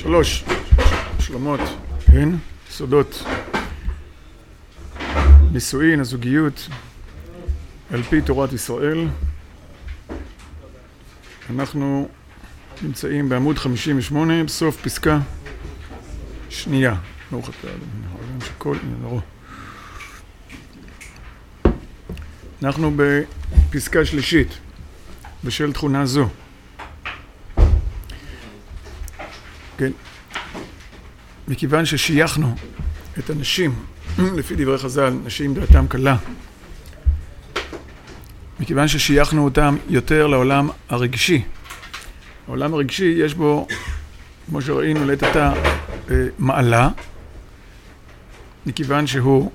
3 השלמות, כן? סודות נישואין, הזוגיות, על פי תורת ישראל. אנחנו נמצאים בעמוד 58, בסוף פסקה שנייה. ברוך אתה אדוני, שכל נראה. אנחנו בפסקה שלישית, בשל תכונה זו. כן. מכיוון ששייכנו את הנשים, לפי דברי חז"ל, נשים דעתם קלה, מכיוון ששייכנו אותם יותר לעולם הרגשי. העולם הרגשי יש בו, כמו שראינו לעת עתה, מעלה, מכיוון שהוא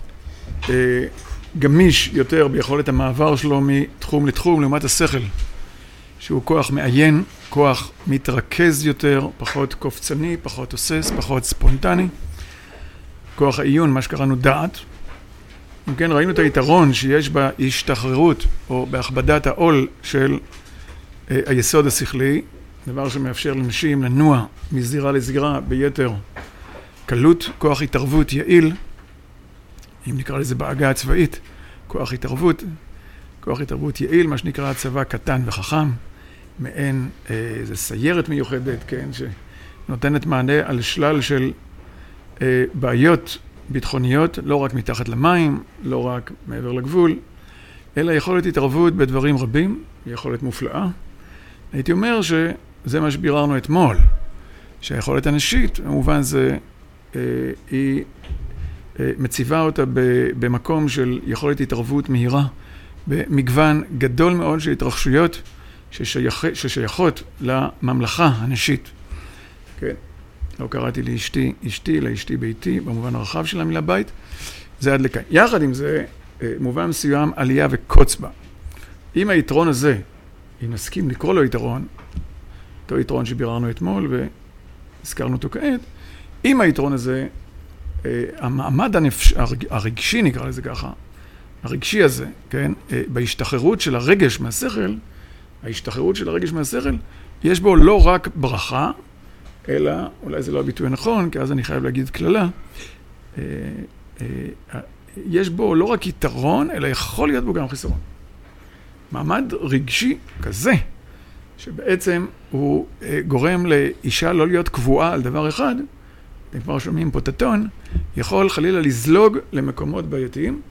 גמיש יותר ביכולת המעבר שלו מתחום לתחום, לעומת השכל, שהוא כוח מעיין, כוח מתרכז יותר, פחות קופצני, פחות עוסס, פחות ספונטני, כוח העיון, מה שקראנו דעת. אם כן, ראינו את היתרון שיש בהשתחררות או בהכבדת העול של היסוד השכלי, דבר שמאפשר לנשים לנוע מזירה לזירה ביתר קלות, כוח התערבות יעיל, אם נקרא לזה בעגה הצבאית, כוח התערבות יעיל, מה שנקרא צבא קטן וחכם, מעין איזו סיירת מיוחדת, כן, שנותנת מענה על שלל של בעיות ביטחוניות, לא רק מתחת למים, לא רק מעבר לגבול, אלא יכולת התערבות בדברים רבים, יכולת מופלאה. הייתי אומר שזה מה שביררנו אתמול, שהיכולת הנשית, במובן זה, היא מציבה אותה במקום של יכולת התערבות מהירה, במגוון גדול מאוד של התרחשויות ששייכות לממלכה הנשית. כן. לא קראתי לאשתי אשתי, אלא אשתי ביתי, במובן הרחב של המילה בית. זה עד לכאן. יחד עם זה, מובן מסוים עלייה וקוץ בה. אם היתרון הזה, אם נסכים לקרוא לו יתרון, אותו יתרון שביררנו אתמול והזכרנו אותו כעת, אם היתרון הזה, המעמד הרגשי, נקרא לזה ככה, הרגשי הזה, כן, בהשתחררות של הרגש מהשכל, ההשתחררות של הרגש מהשכל, יש בו לא רק ברכה, אלא, אולי זה לא הביטוי הנכון, כי אז אני חייב להגיד כללה, יש בו לא רק יתרון, אלא יכול להיות בו גם חיסרון. מעמד רגשי כזה, שבעצם הוא גורם לאישה לא להיות קבועה על דבר אחד, אתם כבר שומעים פה טטון, יכול חלילה לזלוג למקומות בעייתיים,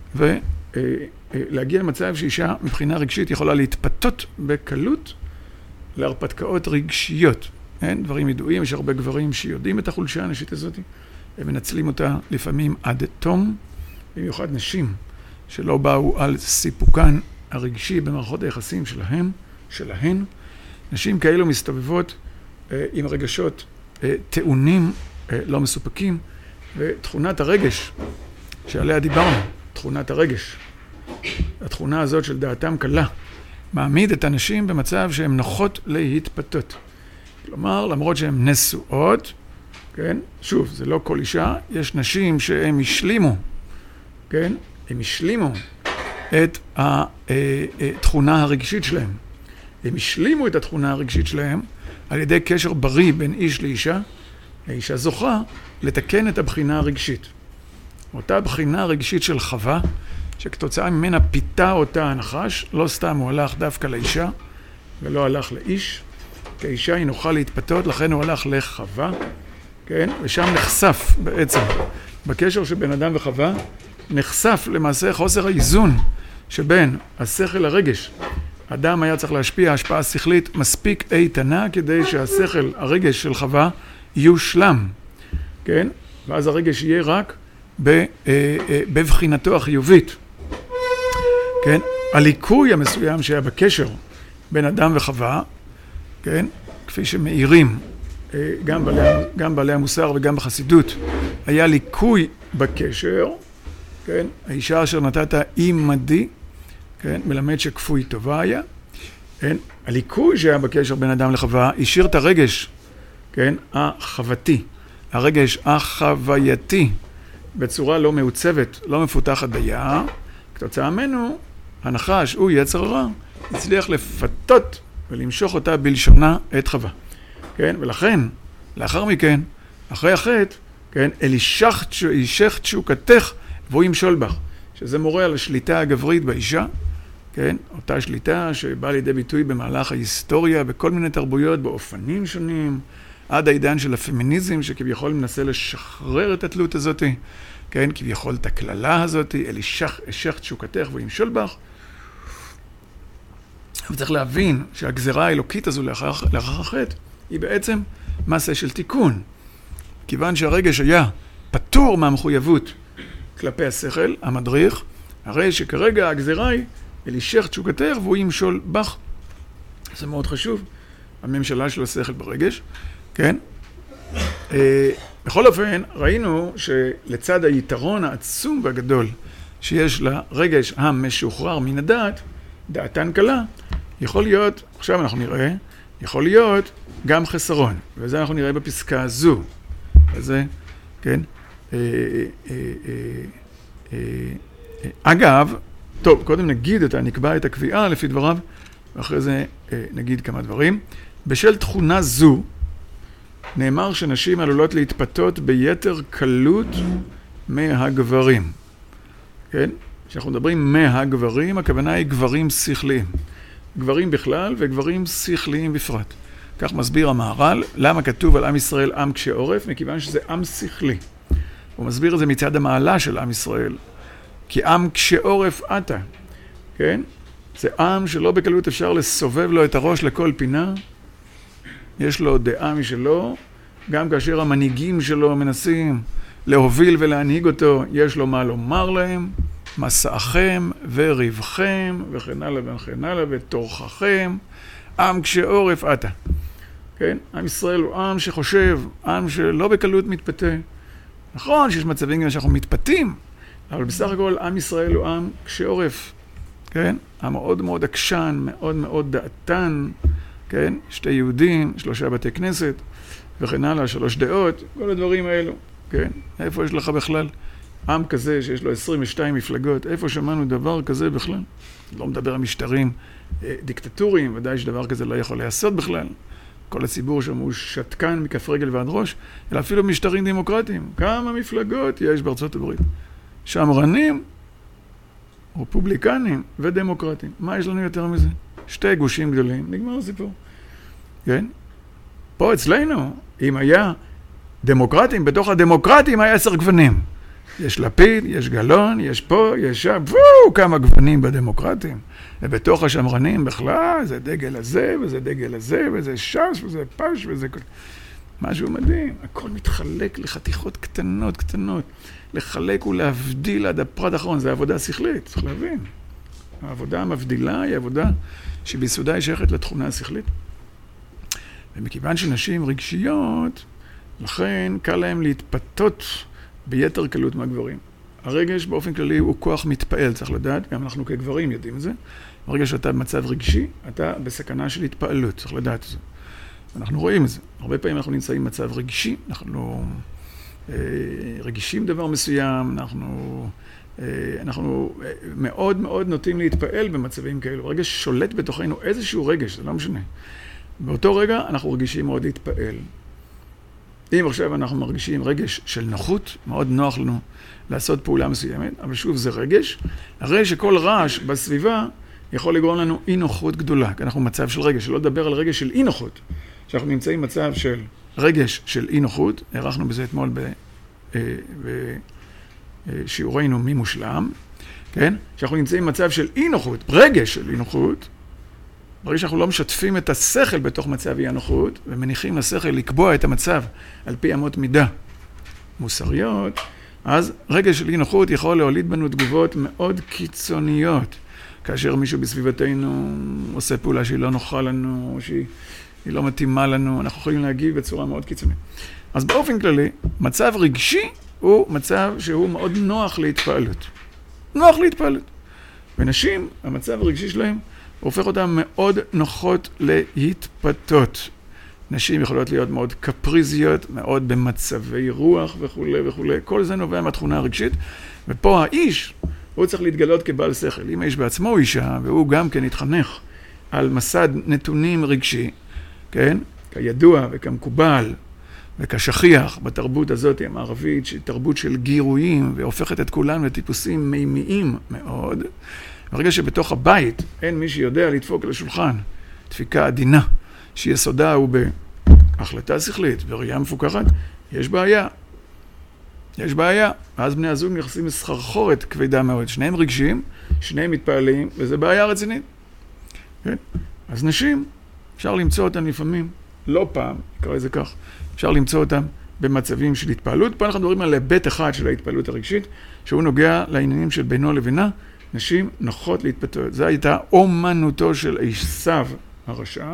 ולהגיע למצב שאישה מבחינה רגשית יכולה להתפתות בקלות להרפתקאות רגשיות. אין דברים ידועים, יש הרבה גברים שיודעים את החולשה הנשית הזאת, הם מנצלים אותה לפעמים עד תום, במיוחד נשים שלא באו על סיפוקן הרגשי במערכות היחסים שלהן. נשים כאלו מסתובבות עם רגשות טעונים, לא מסופקים, ותכונת הרגש שעליה דיברנו, תכונת הרגש, התכונה הזאת של דעתם קלה, מעמיד את הנשים במצב שהן נוחות להתפתות. כלומר, למרות שהן נשואות, כן? שוב, זה לא כל אישה, יש נשים שהן השלימו, כן? הם השלימו את התכונה הרגשית שלהם. הם השלימו את התכונה הרגשית שלהם על ידי קשר בריא בין איש לאישה. האישה זוכה לתקן את הבחינה הרגשית. אותה בחינה הרגשית של חווה, שכתוצאה ממנה פיתה אותה הנחש, לא סתם הוא הלך דווקא לאישה, ולא הלך לאיש, כי האישה היא נוכל להתפתות, לכן הוא הלך לחווה, כן? ושם נחשף בעצם, בקשר שבין אדם וחווה, נחשף למעשה חוסר האיזון שבין השכל לרגש. אדם היה צריך להשפיע השפעה שכלית מספיק איתנה, כדי שהשכל, הרגש של חווה, יושלם, כן? ואז הרגש יהיה רק בבחינתו החיובית, כן? הליקוי המסוים שהיה בקשר בין אדם וחווה, כן? כפי שמאירים גם בעלי המוסר וגם בחסידות, היה ליקוי בקשר, כן? האישה אשר נתת עמדי, כן? מלמד שכפוי טובה היה, כן? הליקוי שהיה בקשר בין אדם לחווה, השאיר את הרגש, כן? החוותי, הרגש החווייתי, בצורה לא מעוצבת, לא מפותחת ביער, כתוצאה ממנו, הנחש, הוא יצר הרע, הצליח לפתות ולמשוך אותה בלשונה את חווה. כן? ולכן, לאחר מכן, אחרי החטא, כן, אישך תשוקתך והוא ימשול בך, שזה מורה על השליטה הגברית באישה, כן, אותה שליטה שבאה לידי ביטוי במהלך ההיסטוריה, בכל מיני תרבויות, באופנים שונים, עד העידן של הפמיניזם, שכביכול מנסה לשחרר את התלות הזאת, כן, כביכול את הכללה הזאת, אישך תשוקתך והוא ימשול בך. וצריך להבין שהגזרה האלוקית הזו לאחר החטא, היא בעצם מעשה של תיקון. כיוון שהרגש היה פטור מהמחויבות כלפי השכל, המדריך, הרי שכרגע הגזרה היא אישך תשוקתך והוא ימשול בך. זה מאוד חשוב, הממשלה של השכל ברגש, כן? בכל אופן, ראינו שלצד היתרון העצום והגדול שיש לרגש המשוחרר מן הדעת, דעתן קלה, יכול להיות, עכשיו אנחנו נראה, יכול להיות גם חסרון, וזה אנחנו נראה בפסקה הזו. וזה, כן? אגב, טוב, קודם נקבע את הקביעה לפי דבריו, ואחרי זה נגיד כמה דברים. בשל תכונה זו, נאמר שנשים עלולות להתפתות ביתר קלות מהגברים. כן? כשאנחנו מדברים מהגברים, הכוונה היא גברים שכליים. גברים בכלל וגברים שכליים בפרט. כך מסביר המהר"ל, למה כתוב על עם ישראל עם קשה עורף, מכיוון שזה עם שכלי. הוא מסביר את זה מצד המעלה של עם ישראל. כי עם קשה עורף אתה, כן? זה עם שלא בקלות אפשר לסובב לו את הראש לכל פינה. יש לו דעה משלו, גם כאשר המנהיגים שלו מנסים להוביל ולהנהיג אותו, יש לו מה לומר להם, מסעכם וריבכם וכן הלאה וכן הלאה ותורככם, עם קשה עורף אתה. כן? עם ישראל הוא עם שחושב, עם שלא בקלות מתפתה. נכון שיש מצבים שאנחנו מתפתים, אבל בסך הכל עם ישראל הוא עם קשה עורף. כן? עם מאוד מאוד עקשן, מאוד מאוד דעתן, כן? 2 יהודים, 3 בתי כנסת, וכן הלאה, 3 דעות, כל הדברים האלו, כן? איפה יש לך בכלל עם כזה שיש לו 22 מפלגות? איפה שמענו דבר כזה בכלל? לא מדבר על משטרים דיקטטוריים, ודאי שדבר כזה לא יכול לעשות בכלל. כל הציבור שם הוא שתקן מכף רגל ועד ראש, אלא אפילו משטרים דמוקרטיים. כמה מפלגות יש בארצות הברית? שמרנים, רפובליקנים ודמוקרטים. מה יש לנו יותר מזה? 2 גושים גדולים, נגמר הסיפור. כן? פה אצלנו, אם היה דמוקרטים, בתוך הדמוקרטים היה 10 גוונים. יש לפיד, יש גלון, יש פה, יש שם, כמה גוונים בדמוקרטים. ובתוך השמרנים בכלל, זה דגל הזה, וזה דגל הזה, וזה ש"ס, וזה פ"ש, וזה משהו מדהים. הכל מתחלק לחתיכות קטנות, קטנות. לחלק ולהבדיל עד הפרט האחרון, זה עבודה שכלית, צריך להבין. העבודה המבדילה היא עבודה שביסודה היא שייכת לתכונה השכלית. ומכיוון שנשים רגשיות, לכן קל להם להתפתות ביתר קלות מהגברים. הרגש באופן כללי הוא כוח מתפעל, צריך לדעת, גם אנחנו כגברים יודעים את זה. ברגע שאתה במצב רגשי, אתה בסכנה של התפעלות, צריך לדעת את זה. אנחנו רואים את זה. הרבה פעמים אנחנו נמצאים במצב רגשי, אנחנו רגישים דבר מסוים, אנחנו מאוד מאוד נוטים להתפעל במצבים כאלו. רגש שולט בתוכנו איזשהו רגש, זה לא משנה. באותו רגע אנחנו רגישים מאוד להתפעל. אם עכשיו אנחנו מרגישים רגש של נוחות, מאוד נוח לנו לעשות פעולה מסוימת, אבל שוב זה רגש, הרי שכל רעש בסביבה יכול לגרום לנו אי נוחות גדולה, כי אנחנו במצב של רגש, שלא לדבר על רגש של אי נוחות, שאנחנו נמצאים במצב של רגש של אי נוחות, הערכנו בזה אתמול בשיעורנו מי מושלם, כן? שאנחנו נמצאים במצב של אי נוחות, רגש של אי נוחות, ברגע שאנחנו לא משתפים את השכל בתוך מצב אי הנוחות, ומניחים לשכל לקבוע את המצב על פי אמות מידה מוסריות, אז רגש של אי נוחות יכול להוליד בנו תגובות מאוד קיצוניות, כאשר מישהו בסביבתנו עושה פעולה שהיא לא נוחה לנו, או שהיא לא מתאימה לנו, אנחנו יכולים להגיב בצורה מאוד קיצונית. אז באופן כללי, מצב רגשי הוא מצב שהוא מאוד נוח להתפעלות. נוח להתפעלות. ונשים, המצב הרגשי שלהם, הופך אותם מאוד נוחות להתפתות. נשים יכולות להיות מאוד קפריזיות, מאוד במצבי רוח וכו' וכו'. כל זה נובע מהתכונה הרגשית, ופה האיש, הוא צריך להתגלות כבעל שכל. אם האיש בעצמו הוא אישה, והוא גם כן התחנך על מסד נתונים רגשי, כן? כידוע וכמקובל, וכשכיח בתרבות הזאת המערבית, שהיא תרבות של גירויים, והופכת את כולנו לטיפוסים מימיים מאוד, ברגע שבתוך הבית אין מי שיודע לדפוק לשולחן, דפיקה עדינה, שיסודה הוא בהחלטה שכלית, בראייה מפוקחת, יש בעיה. יש בעיה. ואז בני הזוג נכנסים לסחרחורת כבדה מאוד. שניהם רגשיים, שניהם מתפעלים, וזה בעיה רצינית. כן? אז נשים, אפשר למצוא אותן לפעמים, לא פעם, נקרא לזה כך, אפשר למצוא אותן במצבים של התפעלות. פה אנחנו מדברים על היבט אחד של ההתפעלות הרגשית, שהוא נוגע לעניינים של בינו לבינה, נשים נוחות להתפתות. זו הייתה אומנותו של עשיו הרשע.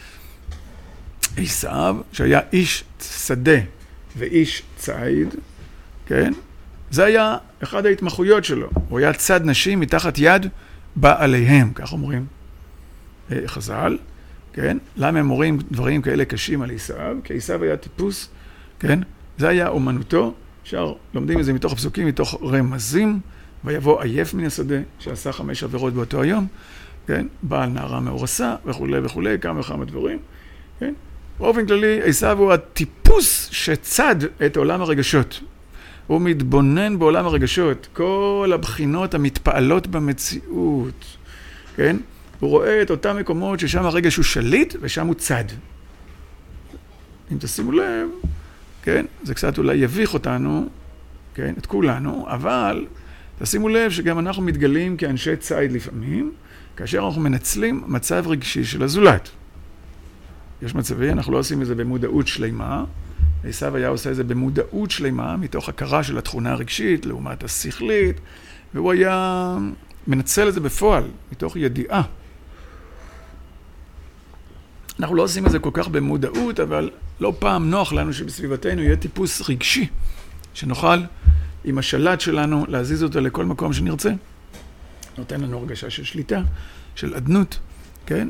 עשיו, שהיה איש שדה ואיש ציד, כן? זה היה אחד ההתמחויות שלו. הוא היה צד נשים מתחת יד בעליהם, כך אומרים חז"ל, כן? למה הם אומרים דברים כאלה קשים על עשיו? כי עשיו היה טיפוס, כן? זה היה אומנותו, לומדים את זה מתוך הפסוקים, מתוך רמזים, ויבוא עייף מן השדה, שעשה 5 עבירות באותו היום, כן? בעל נערה מאורסה, וכו' וכו', כמה וכמה דברים, כן? באופן כללי, עשיו הוא הטיפוס שצד את עולם הרגשות. הוא מתבונן בעולם הרגשות, כל הבחינות המתפעלות במציאות, כן? הוא רואה את אותם מקומות ששם הרגש הוא שליט ושם הוא צד. אם תשימו לב, כן? זה קצת אולי יביך אותנו, כן? את כולנו, אבל תשימו לב שגם אנחנו מתגלים כאנשי ציד לפעמים, כאשר אנחנו מנצלים מצב רגשי של הזולת. יש מצבי, אנחנו לא עושים את זה במודעות שלימה, עשיו היה עושה את זה במודעות שלימה, מתוך הכרה של התכונה הרגשית, לעומת השכלית, והוא היה מנצל את זה בפועל, מתוך ידיעה. אנחנו לא עושים את זה כל כך במודעות, אבל לא פעם נוח לנו שבסביבתנו יהיה טיפוס רגשי, שנוכל עם השלט שלנו להזיז אותו לכל מקום שנרצה. נותן לנו הרגשה של שליטה, של עדנות, כן?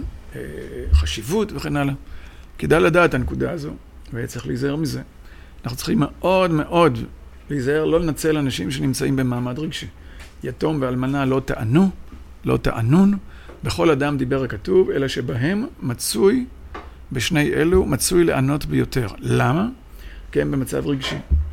חשיבות וכן הלאה. כדאי לדעת הנקודה הזו, וצריך להיזהר מזה. אנחנו צריכים מאוד מאוד להיזהר, לא לנצל אנשים שנמצאים במעמד רגשי. יתום ואלמנה לא טענו, לא טענון, בכל אדם דיבר הכתוב, אלא שבהם מצוי, בשני אלו, מצוי לענות ביותר. למה? כי הם במצב רגשי.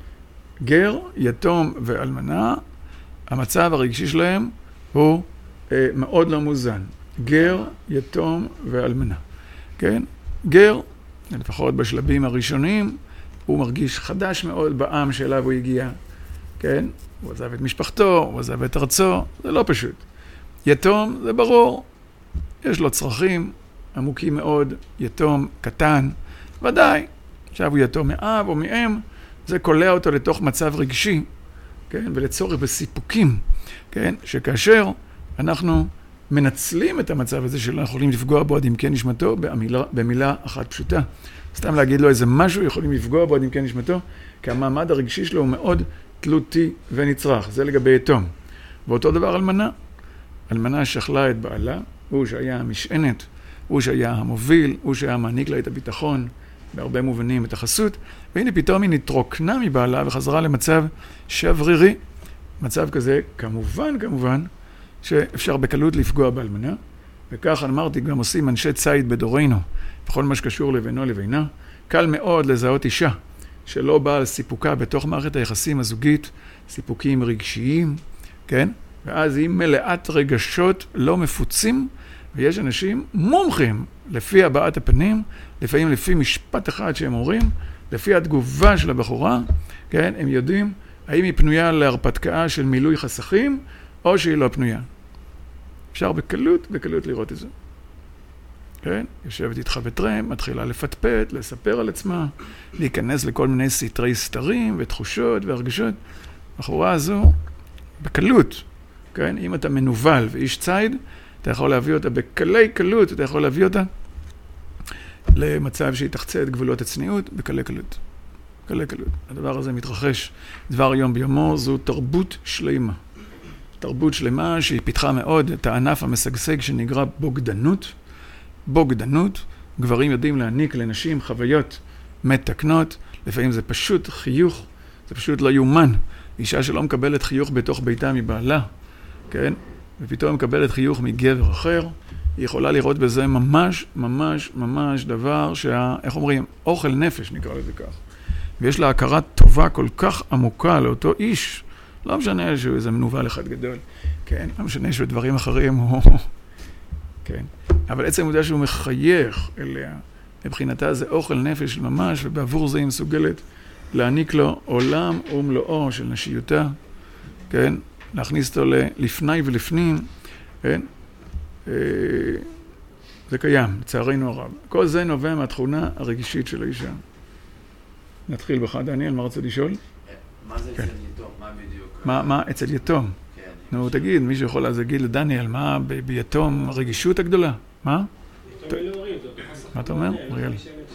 גר, יתום ואלמנה, המצב הרגשי שלהם הוא מאוד לא מוזן. גר, יתום ואלמנה. כן? גר, לפחות בשלבים הראשונים, הוא מרגיש חדש מאוד בעם שאליו הוא הגיע. כן? הוא עזב את משפחתו, הוא עזב את ארצו, זה לא פשוט. יתום, זה ברור. יש לו צרכים עמוקים מאוד, יתום, קטן, ודאי. עכשיו הוא יתום מאב או מאם, זה קולע אותו לתוך מצב רגשי, כן? ולצורך בסיפוקים, כן? שכאשר אנחנו מנצלים את המצב הזה שלא יכולים לפגוע בו עד עמקי נשמתו במילה אחת פשוטה. סתם להגיד לו איזה משהו יכולים לפגוע בו עד עמקי נשמתו, כי המעמד הרגשי שלו הוא מאוד תלותי ונצרך. זה לגבי יתום. ואותו דבר אלמנה. אלמנה שכלה את בעלה, הוא שהיה המשענת, הוא שהיה המוביל, הוא שהיה מעניק לה את הביטחון, בהרבה מובנים את החסות, והנה פתאום היא נתרוקנה מבעלה וחזרה למצב שברירי. מצב כזה, כמובן, שאפשר בקלות לפגוע באלמנה, וכך אמרתי, גם עושים אנשי ציד בדורנו, בכל מה שקשור לבינו לבינה. קל מאוד לזהות אישה שלא באה על סיפוקה בתוך מערכת היחסים הזוגית, סיפוקים רגשיים, כן? ואז היא מלאת רגשות לא מפוצים, ויש אנשים מומחים לפי הבעת הפנים, לפעמים לפי משפט אחד שהם אומרים, לפי התגובה של הבחורה, כן? הם יודעים האם היא פנויה להרפתקה של מילוי חסכים, או שהיא לא פנויה. אפשר בקלות לראות את זה. כן? יושבת איתך בטרם, מתחילה לפטפט, לספר על עצמה, להיכנס לכל מיני סתרי סתרים ותחושות והרגשות. הבחורה הזו, בקלות, כן? אם אתה מנובל ואיש ציד, אתה יכול להביא אותה בקלי קלות, אתה יכול להביא אותה למצב שהיא תחצה את גבולות הצניעות בקלי קלות. קלי קלות. הדבר הזה מתרחש דבר יום ביומו, זו תרבות שלמה. תרבות שלמה שהיא פיתחה מאוד את הענף המשגשג שנקרא בוגדנות. בוגדנות, גברים יודעים להעניק לנשים חוויות מתקנות, לפעמים זה פשוט חיוך, זה פשוט לא יומן. אישה שלא מקבלת חיוך בתוך ביתה מבעלה, כן? ופתאום מקבלת חיוך מגבר אחר, היא יכולה לראות בזה ממש דבר איך אומרים? אוכל נפש נקרא לזה כך. ויש לה הכרה טובה כל כך עמוקה לאותו איש, לא משנה שהוא איזה מנוול אחד גדול, כן? לא משנה שבדברים אחרים הוא... כן? אבל עצם העובדה שהוא מחייך אליה, מבחינתה זה אוכל נפש ממש, ובעבור זה היא מסוגלת להעניק לו עולם ומלואו של נשיותה, כן? להכניס אותו לפני ולפנים, כן? זה קיים, לצערנו הרב. כל זה נובע מהתכונה הרגישית של האישה. נתחיל בך, דניאל, מה רצה לשאול? מה זה אצל יתום? מה בדיוק? מה אצל יתום? נו, תגיד, מישהו יכול להגיד לדניאל, מה ביתום הרגישות הגדולה? מה? מה אתה אומר? אריאל.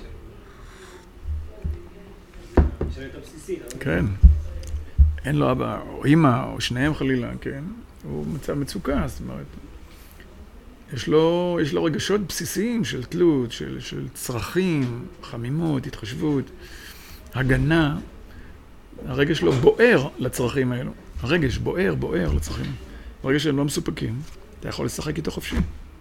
כן. אין לו אבא, או אמא, או שניהם חלילה, כן? הוא מצב מצוקה, זאת אומרת. יש לו רגשות בסיסיים של תלות, של צרכים, חמימות, התחשבות, הגנה. הרגש שלו בוער לצרכים האלו. הרגש בוער לצרכים. ברגע שהם לא מסופקים, אתה יכול לשחק איתו חופשי.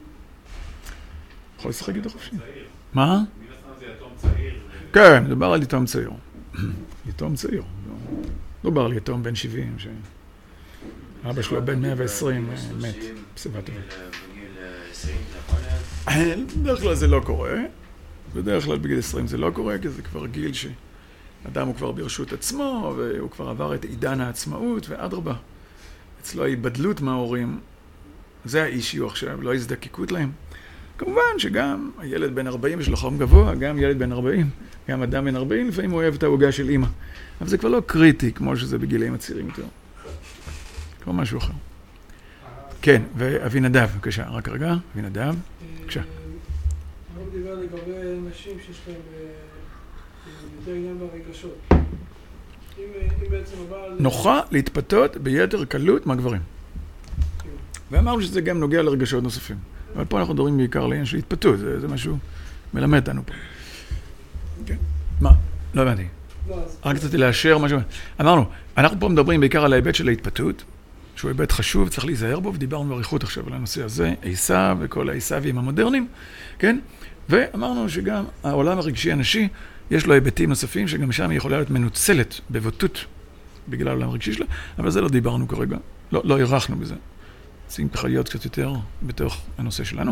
יכול לשחק איתו חופשי. מה? מן הסתם זה יתום צעיר. כן, מדובר על יתום צעיר. יתום צעיר. מדובר על יתום בן 70, אבא שלו בן 120 מת. בסביבה טובה. בגיל 20 זה יכול להיות? בדרך כלל זה לא קורה. בדרך כלל בגיל 20 זה לא קורה, כי זה כבר גיל שאדם הוא כבר ברשות עצמו, והוא כבר עבר את עידן העצמאות, ואדרבה. אצלו ההיבדלות מההורים, זה האישיו עכשיו, לא הזדקקות להם. כמובן שגם הילד בן 40 יש לו חום גבוה, גם ילד בן 40, גם אדם בן 40, לפעמים הוא אוהב את ההוגה של אמא. אבל זה כבר לא קריטי, כמו שזה בגילאים הצעירים יותר. כמו משהו אחר. כן, ואבינדב, בבקשה, רק רגע, אבינדב, בבקשה. הרב דיבר לגבי נשים שיש להם יותר עניין ברגשות. אם בעצם הבעל... נוחה להתפתות ביתר קלות מהגברים. ואמרנו שזה גם נוגע לרגשות נוספים. אבל פה אנחנו מדברים בעיקר לעניין של התפתות, זה משהו מלמד אותנו פה. כן. מה? לא הבנתי. רק רציתי לאשר משהו. אמרנו, אנחנו פה מדברים בעיקר על ההיבט של ההתפתות, שהוא היבט חשוב, צריך להיזהר בו, ודיברנו באריכות עכשיו על הנושא הזה, עשיו וכל העשיוויים המודרניים, כן? ואמרנו שגם העולם הרגשי הנשי, יש לו היבטים נוספים, שגם שם היא יכולה להיות מנוצלת בבוטות, בגלל העולם הרגשי שלה, אבל זה לא דיברנו כרגע, לא ערכנו בזה. צריכים ככה להיות קצת יותר בתוך הנושא שלנו.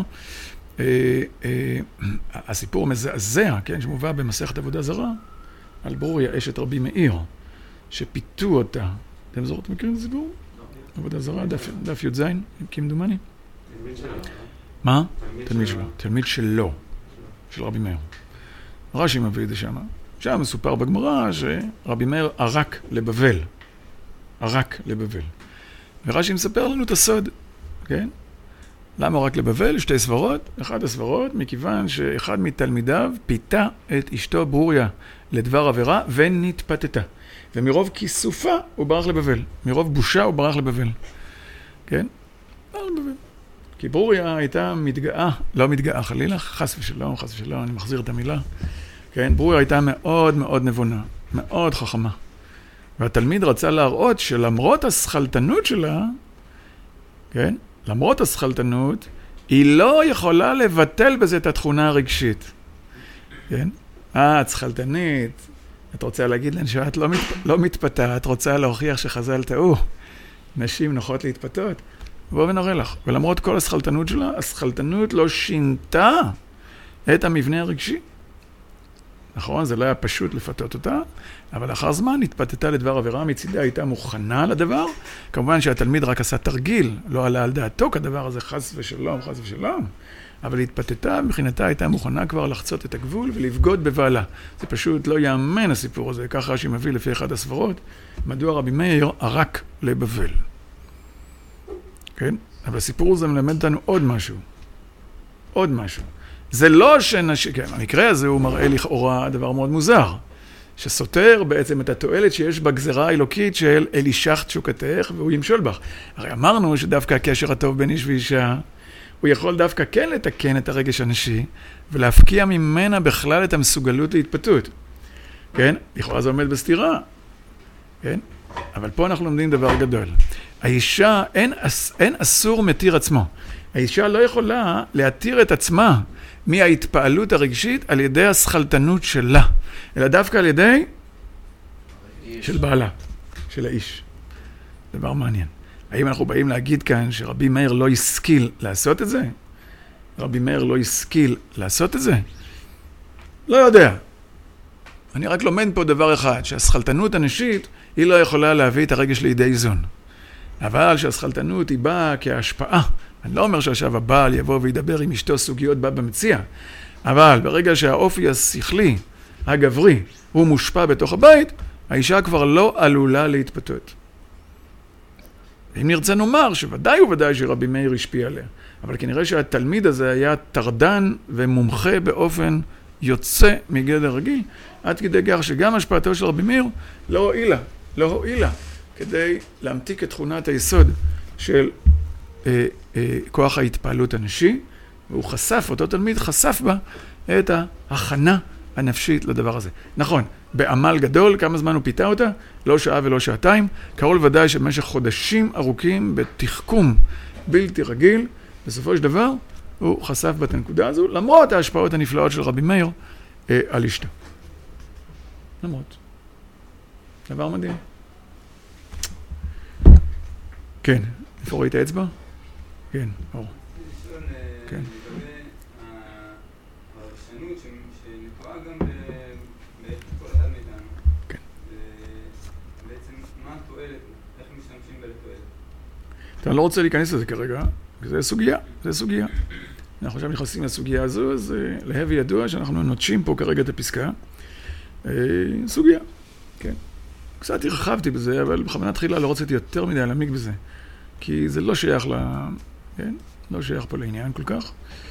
הסיפור המזעזע, כן, שמובא במסכת עבודה זרה, על ברוריה, אשת רבי מאיר, שפיתו אותה. אתם מכירים את הסיפור? עבודה זרה, דף י"ז, כמדומני. תלמיד שלו. מה? תלמיד שלו. תלמיד שלו, של רבי מאיר. רש"י מביא את זה שם. שם מסופר בגמרא שרבי מאיר ערק לבבל. ערק לבבל. ורש"י מספר לנו את הסוד, כן? למה רק לבבל? שתי סברות. אחת הסברות, מכיוון שאחד מתלמידיו פיתה את אשתו ברוריה לדבר עבירה ונתפתתה. ומרוב כיסופה הוא ברח לבבל. מרוב בושה הוא ברח לבבל. כן? ברח לבבל. כי ברוריה הייתה מתגאה, לא מתגאה חלילה, חס ושלום, אני מחזיר את המילה. כן? ברוריה הייתה מאוד מאוד נבונה, מאוד חכמה. והתלמיד רצה להראות שלמרות הסכלתנות שלה, כן? למרות הסכלתנות, היא לא יכולה לבטל בזה את התכונה הרגשית. כן? את סכלתנית, את רוצה להגיד להם שאת לא מתפתה, את רוצה להוכיח שחז"ל טעו. נשים נוחות להתפתות. בואו ונראה לך. ולמרות כל הסכלתנות שלה, הסכלתנות לא שינתה את המבנה הרגשי. נכון, זה לא היה פשוט לפתות אותה, אבל לאחר זמן התפתתה לדבר עבירה, מצידה הייתה מוכנה לדבר. כמובן שהתלמיד רק עשה תרגיל, לא עלה על דעתו כדבר הזה, חס ושלום, חס ושלום. אבל התפתתה, מבחינתה הייתה מוכנה כבר לחצות את הגבול ולבגוד בבעלה. זה פשוט לא יאמן הסיפור הזה, ככה רש"י מביא לפי אחד הסברות, מדוע רבי מאיר ערק לבבל. כן? אבל הסיפור הזה מלמד אותנו עוד משהו. עוד משהו. זה לא שנשים, כן, המקרה הזה הוא מראה לכאורה דבר מאוד מוזר, שסותר בעצם את התועלת שיש בגזרה האלוקית של אל אישך תשוקתך והוא ימשול בך. הרי אמרנו שדווקא הקשר הטוב בין איש ואישה, הוא יכול דווקא כן לתקן את הרגש הנשי, ולהפקיע ממנה בכלל את המסוגלות להתפתות. כן? לכאורה זה עומד בסתירה. כן? אבל פה אנחנו לומדים דבר גדול. האישה, אין אסור מתיר עצמו. האישה לא יכולה להתיר את עצמה מההתפעלות הרגשית על ידי הסכלתנות שלה, אלא דווקא על ידי של בעלה, של האיש. דבר מעניין. האם אנחנו באים להגיד כאן שרבי מאיר לא השכיל לעשות את זה? רבי מאיר לא השכיל לעשות את זה? לא יודע. אני רק לומד פה דבר אחד, שהשכלתנות הנשית היא לא יכולה להביא את הרגש לידי איזון. אבל שהשכלתנות היא באה כהשפעה. אני לא אומר שעכשיו הבעל יבוא וידבר עם אשתו סוגיות בה במציאה, אבל ברגע שהאופי השכלי, הגברי, הוא מושפע בתוך הבית, האישה כבר לא עלולה להתפתות. אם נרצה נאמר שוודאי וודאי שרבי מאיר השפיע עליה, אבל כנראה שהתלמיד הזה היה טרדן ומומחה באופן יוצא מגדר רגיל, עד כדי כך שגם השפעתו של רבי מאיר לא הועילה כדי להמתיק את תכונת היסוד של כוח ההתפעלות הנשי, והוא חשף, אותו תלמיד חשף בה את ההכנה הנפשית לדבר הזה. נכון, בעמל גדול, כמה זמן הוא פיתה אותה? לא שעה ולא שעתיים, קרוב לוודאי שבמשך חודשים ארוכים בתחכום בלתי רגיל, בסופו של דבר הוא חשף בת הנקודה הזו, למרות ההשפעות הנפלאות של רבי מאיר על אשתו. למרות. דבר מדהים. כן, איפה ראית האצבע? כן, אור. כן. הרשנות שנקראה גם בכל אחד מאיתנו. כן. בעצם, מה התועלת? איך משתמשים בתועלת? אני לא רוצה להיכנס לזה כרגע, זה סוגיה. אנחנו עכשיו נכנסים לסוגיה הזו, אז להבי ידוע שאנחנו נוטשים פה כרגע את הפסקה. סוגיה, כן. קצת הרחבתי בזה, אבל בכוונה תחילה לא רציתי יותר מדי להעמיק בזה. כי זה לא שייך כן? לא שייך פה לעניין כל כך.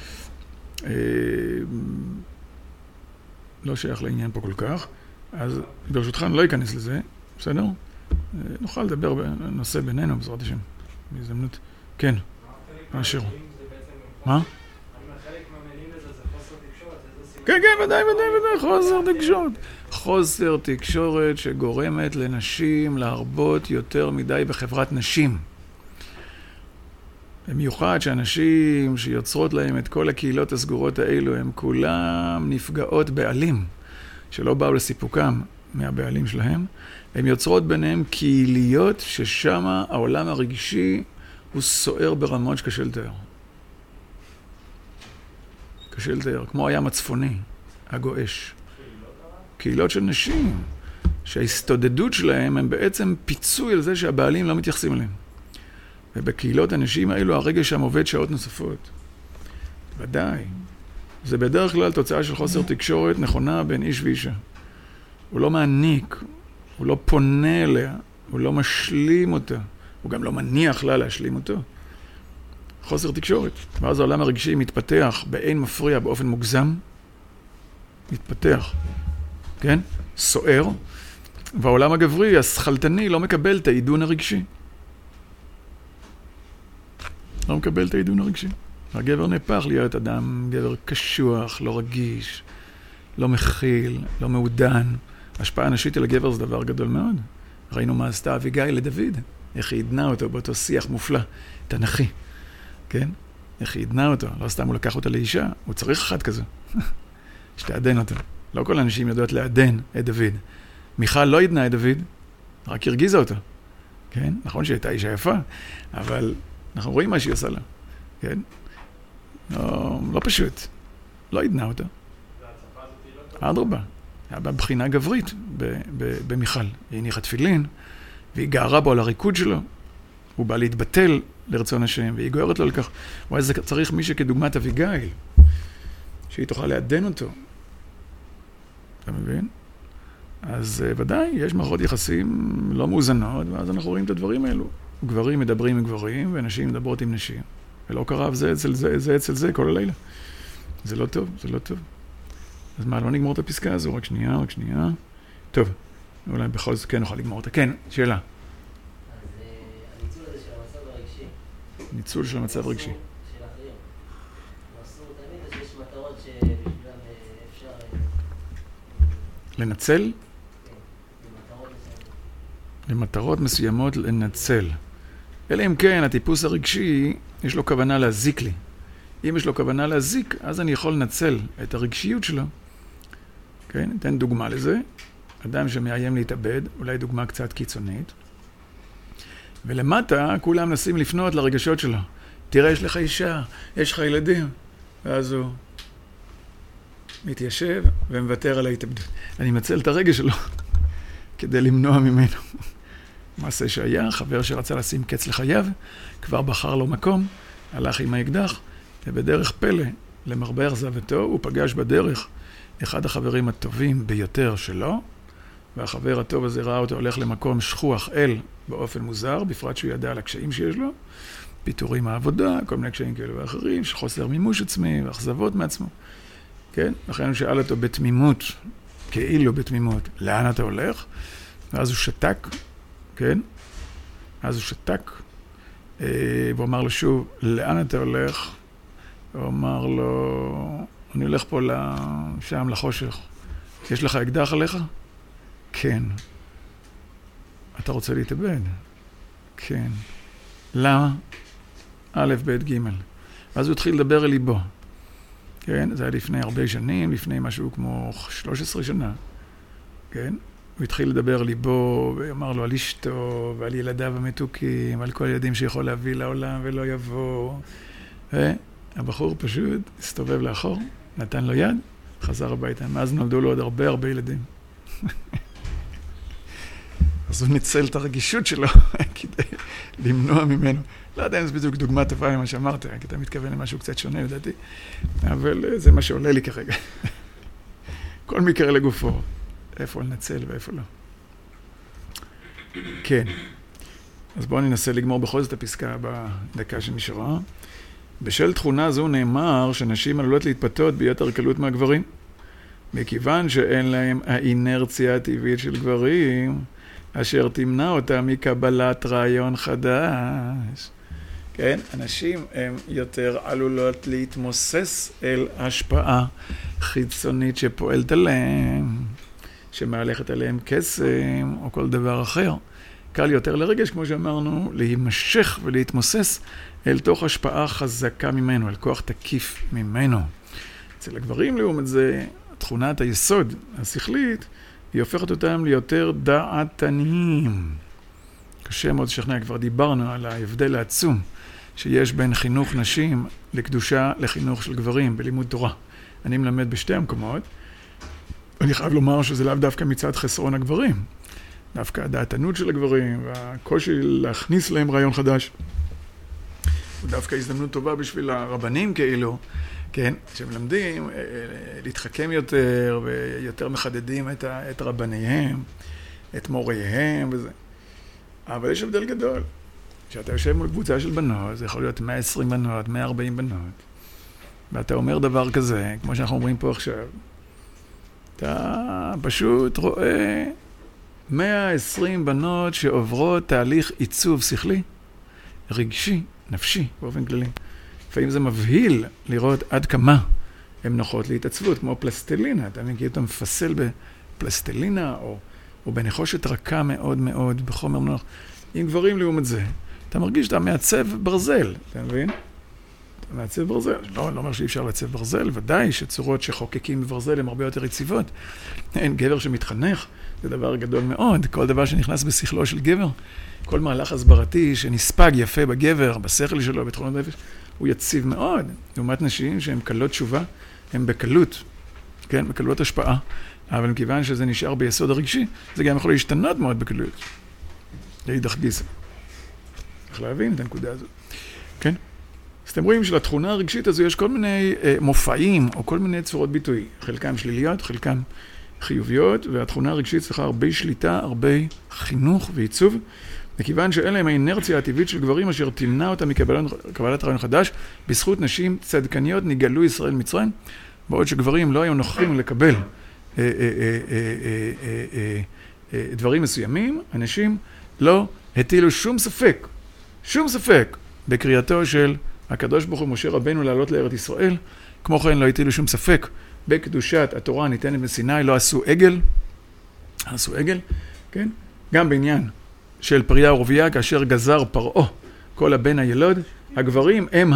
לא שייך לעניין פה כל כך. אז ברשותך אני לא אכנס לזה, בסדר? נוכל לדבר בנושא בינינו, בעזרת השם. בהזדמנות. כן, אשר. מה? חלק מהמילים לזה זה חוסר תקשורת. כן, ודאי, חוסר תקשורת. חוסר תקשורת שגורמת לנשים להרבות יותר מדי בחברת נשים. במיוחד שאנשים שיוצרות להם את כל הקהילות הסגורות האלו, הם כולם נפגעות בעלים, שלא באו לסיפוקם מהבעלים שלהם. הם יוצרות ביניהם קהיליות ששם העולם הרגשי הוא סוער ברמות שקשה לתאר. קשה לתאר, כמו הים הצפוני, הגועש. קהילות של נשים, שההסתודדות שלהם הם בעצם פיצוי על זה שהבעלים לא מתייחסים אליהם. ובקהילות הנשים האלו הרגש שם עובד שעות נוספות. ודאי. זה בדרך כלל תוצאה של חוסר תקשורת נכונה בין איש ואישה. הוא לא מעניק, הוא לא פונה אליה, הוא לא משלים אותה, הוא גם לא מניח לה להשלים אותו. חוסר תקשורת. ואז העולם הרגשי מתפתח באין מפריע באופן מוגזם, מתפתח, כן? סוער, והעולם הגברי, השכלתני, לא מקבל את העידון הרגשי. לא מקבל את העידון הרגשי. הגבר נהפך להיות אדם, גבר קשוח, לא רגיש, לא מכיל, לא מעודן. השפעה נשית על הגבר זה דבר גדול מאוד. ראינו מה עשתה אביגיל לדוד, איך היא עדנה אותו באותו שיח מופלא, תנכי, כן? איך היא עדנה אותו, לא סתם הוא לקח אותה לאישה, הוא צריך אחד כזה, שתעדן אותו. לא כל האנשים יודעות לעדן את דוד. מיכל לא עדנה את דוד, רק הרגיזה אותו, כן? נכון שהייתה אישה יפה, אבל אנחנו רואים מה שהיא עושה לה, כן? לא פשוט, לא עדנה אותה. אדרבה, היה בבחינה גברית במיכל. היא הניחה תפילין, והיא גערה בו על הריקוד שלו, הוא בא להתבטל לרצון השם, והיא גוערת לו על כך. ואז צריך מי שכדוגמת אביגיל, שהיא תוכל לעדן אותו. אתה מבין? אז ודאי, יש מערכות יחסים לא מאוזנות, ואז אנחנו רואים את הדברים האלו. גברים מדברים עם גברים, ונשים מדברות עם נשים. ולא קרה זה אצל זה כל הלילה. זה לא טוב, זה לא טוב. אז מה, לא נגמור את הפסקה הזו? רק שנייה. טוב, אולי בכל זאת כן נוכל לגמור אותה. כן, שאלה. אז הניצול הזה של המצב הרגשי. ניצול של המצב הרגשי. של אחרים. אסור תמיד, שיש מטרות שבשבילם אפשר... לנצל? כן, למטרות מסוימות. למטרות מסוימות לנצל. אלא אם כן, הטיפוס הרגשי, יש לו כוונה להזיק לי. אם יש לו כוונה להזיק, אז אני יכול לנצל את הרגשיות שלו. כן, ניתן דוגמה לזה. אדם שמאיים להתאבד, אולי דוגמה קצת קיצונית, ולמטה כולם נסים לפנות לרגשות שלו. תראה, יש לך אישה, יש לך ילדים, ואז הוא מתיישב ומוותר על ההתאבדות. אני מצל את הרגש שלו כדי למנוע ממנו. מעשה שהיה, חבר שרצה לשים קץ לחייו, כבר בחר לו מקום, הלך עם האקדח, ובדרך פלא, למרבה אכזבתו, הוא פגש בדרך אחד החברים הטובים ביותר שלו, והחבר הטוב הזה ראה אותו הולך למקום שכוח אל באופן מוזר, בפרט שהוא ידע על הקשיים שיש לו, פיטורים מהעבודה, כל מיני קשיים כאלו ואחרים, שחוסר מימוש עצמי ואכזבות מעצמו. כן? לכן הוא שאל אותו בתמימות, כאילו בתמימות, לאן אתה הולך? ואז הוא שתק, כן? אז הוא שתק, והוא אמר לו שוב, לאן אתה הולך? הוא אמר לו, אני הולך פה שם לחושך. יש לך אקדח עליך? כן. אתה רוצה להתאבד? כן. למה? א', ב', ג'. ואז הוא התחיל לדבר אל ליבו. כן? זה היה לפני הרבה שנים, לפני משהו כמו 13 שנה. כן? הוא התחיל לדבר אל ליבו, ואמר לו על אשתו, ועל ילדיו המתוקים, על כל ילדים שיכול להביא לעולם ולא יבוא. והבחור פשוט הסתובב לאחור, נתן לו יד, חזר הביתה. מאז נולדו לו עוד הרבה ילדים. אז הוא ניצל את הרגישות שלו כדי למנוע ממנו. לא יודע אם זה בדיוק דוגמה טובה ממה שאמרת, כי אתה מתכוון למשהו קצת שונה, לדעתי, אבל זה מה שעולה לי כרגע. כל מקרה לגופו, איפה לנצל ואיפה לא. כן. אז בואו ננסה לגמור בכל זאת הפסקה בדקה שנשארה. בשל תכונה זו נאמר שנשים עלולות להתפתות ביתר קלות מהגברים, מכיוון שאין להם האינרציה הטבעית של גברים, אשר תמנע אותה מקבלת רעיון חדש. כן, אנשים הם יותר עלולות להתמוסס אל השפעה חיצונית שפועלת עליהם, שמהלכת עליהם קסם או כל דבר אחר. קל יותר לרגש, כמו שאמרנו, להימשך ולהתמוסס אל תוך השפעה חזקה ממנו, אל כוח תקיף ממנו. אצל הגברים לעומת זה, תכונת היסוד השכלית, היא הופכת אותם ליותר דעתניים. קשה מאוד לשכנע, כבר דיברנו על ההבדל העצום שיש בין חינוך נשים לקדושה לחינוך של גברים בלימוד תורה. אני מלמד בשתי המקומות. אני חייב לומר שזה לאו דווקא מצד חסרון הגברים. דווקא הדעתנות של הגברים והקושי להכניס להם רעיון חדש. הוא דווקא הזדמנות טובה בשביל הרבנים כאילו, כן, שמלמדים להתחכם יותר ויותר מחדדים את רבניהם, את מוריהם וזה. אבל יש הבדל גדול. כשאתה יושב מול קבוצה של בנות, זה יכול להיות 120 בנות, 140 בנות, ואתה אומר דבר כזה, כמו שאנחנו אומרים פה עכשיו, אתה פשוט רואה 120 בנות שעוברות תהליך עיצוב שכלי, רגשי, נפשי, באופן כללי. לפעמים זה מבהיל לראות עד כמה הן נוחות להתעצבות, כמו פלסטלינה. אתה מכיר אותה מפסל בפלסטלינה, או בנחושת רכה מאוד מאוד, בחומר נוח. עם גברים לעומת זה, אתה מרגיש שאתה מעצב ברזל, אתה מבין? אתה מעצב ברזל. לא אומר שאי אפשר לעצב ברזל, ודאי שצורות שחוקקים בברזל הן הרבה יותר יציבות. אין גבר שמתחנך, זה דבר גדול מאוד. כל דבר שנכנס בשכלו של גבר, כל מהלך הסברתי שנספג יפה בגבר, בשכל שלו, בתכונות נפש, הוא יציב מאוד. לעומת נשים שהן קלות תשובה, הן בקלות, כן, בקלות השפעה. אבל מכיוון שזה נשאר ביסוד הרגשי, זה גם יכול להשתנות מאוד בקלות. להידח גיסא. צריך להבין את הנקודה הזאת. כן? אז אתם רואים שלתכונה הרגשית הזו יש כל מיני מופעים, או כל מיני צורות ביטוי. חלקם שליליות, חלקם חיוביות, והתכונה הרגשית צריכה הרבה שליטה, הרבה חינוך ועיצוב, מכיוון שאין להם האינרציה הטבעית של גברים אשר תמנע אותה מקבלת רעיון חדש, בזכות נשים צדקניות נגאלו ישראל מצרים, בעוד שגברים לא היו נוכחים לקבל דברים מסוימים, אנשים לא הטילו שום ספק בקריאתו של הקדוש ברוך הוא משה רבנו לעלות לארץ ישראל, כמו כן לא הטילו שום ספק בקדושת התורה הניתנת בסיני, לא עשו עגל, כן? גם בעניין של פריה ורבייה, כאשר גזר פרעה כל הבן הילוד, הגברים הם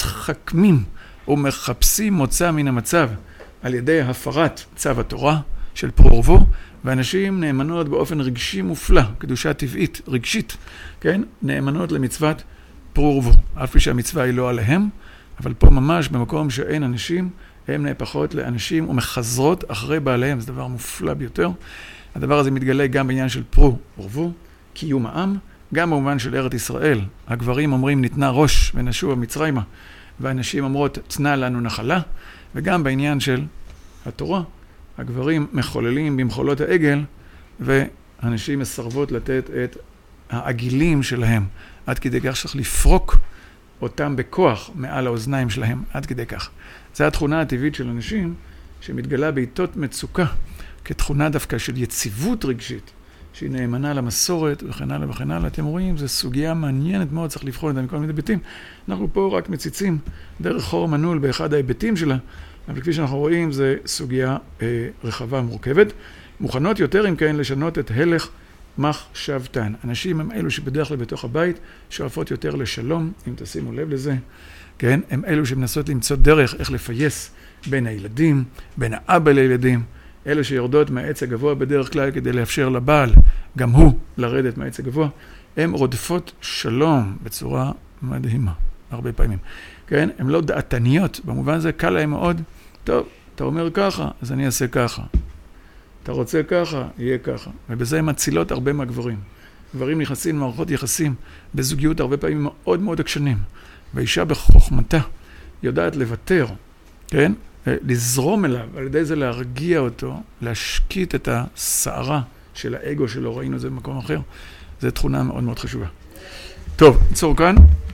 המתחכמים ומחפשים מוצא מן המצב על ידי הפרת צו התורה, של פרו ורבו, ואנשים נאמנות באופן רגשי מופלא, קדושה טבעית, רגשית, כן? נאמנות למצוות פרו ורבו, אף פי שהמצווה היא לא עליהם, אבל פה ממש במקום שאין אנשים, הן נהפכות לאנשים ומחזרות אחרי בעליהם, זה דבר מופלא ביותר. הדבר הזה מתגלה גם בעניין של פרו ורבו, קיום העם, גם במובן של ארץ ישראל. הגברים אומרים ניתנה ראש ונשוב מצרימה, והנשים אומרות תנה לנו נחלה, וגם בעניין של התורה, הגברים מחוללים במחולות העגל, והנשים מסרבות לתת את העגילים שלהם, עד כדי כך שצריך לפרוק אותם בכוח מעל האוזניים שלהם, עד כדי כך. זו התכונה הטבעית של אנשים שמתגלה בעיתות מצוקה, כתכונה דווקא של יציבות רגשית, שהיא נאמנה למסורת וכן הלאה וכן הלאה. אתם רואים, זו סוגיה מעניינת מאוד, צריך לבחון אותה מכל מיני היבטים. אנחנו פה רק מציצים דרך חור מנעול באחד ההיבטים שלה, אבל כפי שאנחנו רואים, זו סוגיה רחבה מורכבת. מוכנות יותר, אם כן, לשנות את הלך מחשבתן. אנשים הם אלו שבדרך כלל בתוך הבית שואפות יותר לשלום, אם תשימו לב לזה. כן? הם אלו שמנסות למצוא דרך איך לפייס בין הילדים, בין האבא לילדים, אלו שיורדות מהעץ הגבוה בדרך כלל כדי לאפשר לבעל, גם הוא, לרדת מהעץ הגבוה. הם רודפות שלום בצורה מדהימה, הרבה פעמים. כן? הם לא דעתניות, במובן הזה קל להם מאוד. טוב, אתה אומר ככה, אז אני אעשה ככה. אתה רוצה ככה, יהיה ככה. ובזה הם מצילות הרבה מהגברים. גברים נכנסים למערכות יחסים בזוגיות הרבה פעמים מאוד מאוד עקשנים. והאישה בחוכמתה יודעת לוותר, כן? לזרום אליו, על ידי זה להרגיע אותו, להשקיט את הסערה של האגו שלו, ראינו את זה במקום אחר. זו תכונה מאוד מאוד חשובה. טוב, נצור כאן.